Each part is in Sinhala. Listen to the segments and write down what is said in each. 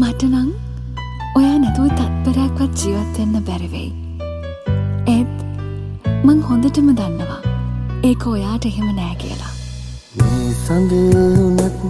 මට නම් ඔයා නැතුව තත්පරයක්වත් ජීවත් වෙන්න බැරි වෙයි. ඒත් මං හොඳටම දන්නවා ඒක ඔයාට එහෙම නෑ කියලා. මේ සඳුනත්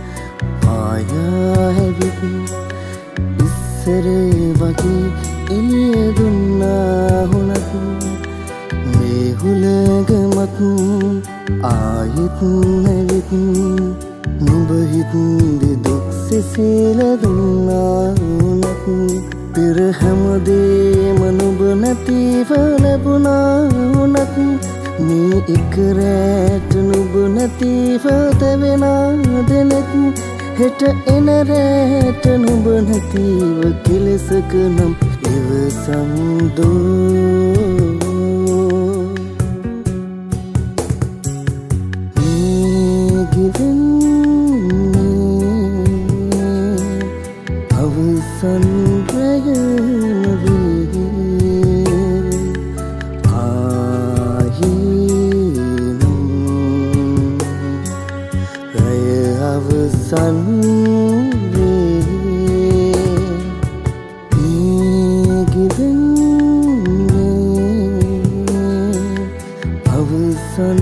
පායා හැවිත් ඉස්සර වගේ එළිය දුන්නා හුණත් මේ හුලගමත් ආයෙත් නැවිත් නුඹ හිතේ දුක් සිසිල දුන්නා වුණත් පෙර හැමදේම නුඹ නැතිව ලැබුණා වුණත් මේ එක රැට නුඹ නැතිව තැවෙනා දෙනෙත් හෙට එන රැට නුඹ නැතිව කෙලෙසක නම් ඉවසම් දෝ අවසන් අවසන් අවසන්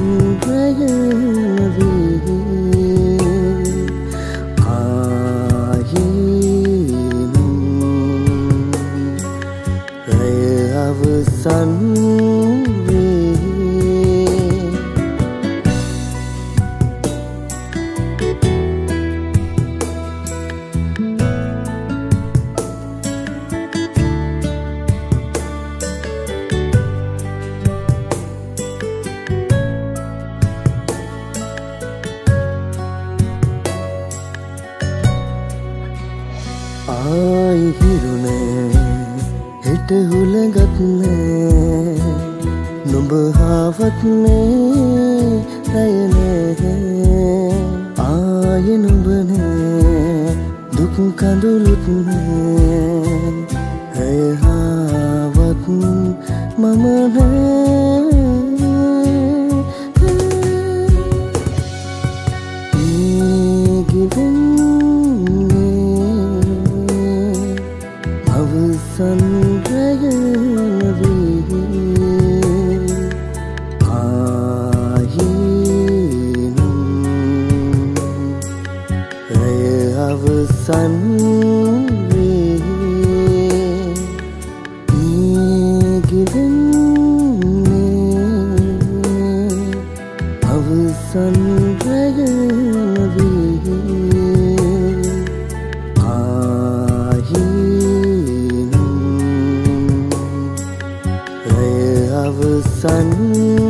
ආයි හිරුනේ හෙට හුලඟත් නෑ නුඹ හාවත් මේ රැය නෑ ආයි නුඹ නෑ දුක් කඳුළුත් නෑ රැය හාවත් මම නෑ අවසන් අවසන් අවසන් අවසන්